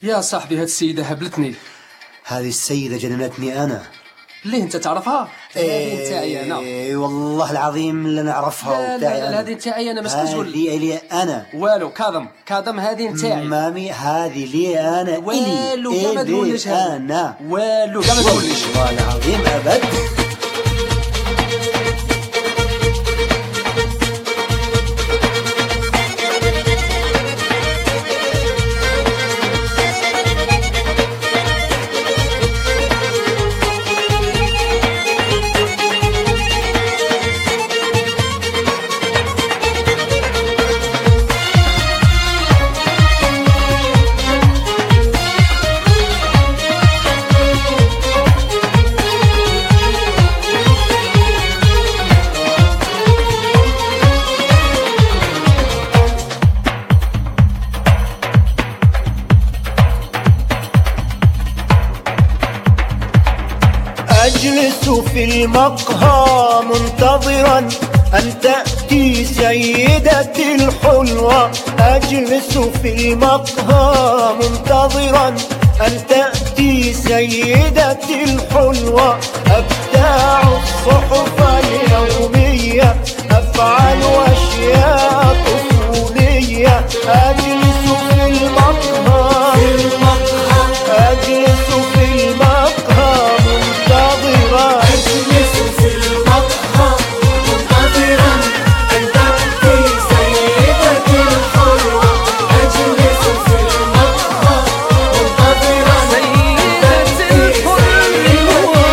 يا صاحبي هاد السيدة هبلتني. هذه السيدة جننتني أنا. ليه انت تعرفها؟ هذه نتاعي انا. والله العظيم لا نعرفها. لا هذه نتاعي انا. مش تقول لي انا والو. كاظم هذه نتاعي مامي. هذه لي انا. والو كاع ما تقوليش انا. والو كاع ما تقوليش والله العظيم ابد. أجلس في المقهى منتظرا أن تأتي سيدتي الحلوة. أجلس في المقهى منتظرا أن تأتي سيدتي الحلوة. أبتاع الصحف اليومية، أفعل أشياء طفولية. أجلس في المقهى أجلس في المقهى منتظرا. أجلس في المقهى منتظرا أن تأتي سيدتي الحلوة. أجلس في المقهى منتظرا سيدتي الحلوة.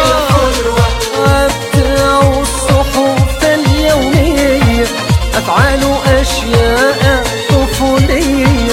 أبتاع الصحف اليومية، أفعل أشياء طفولية.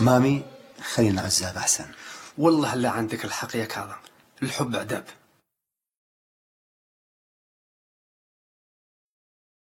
مامي خلينا عزاب أحسن. والله لا عندك الحق يا كاظم، الحب عذاب.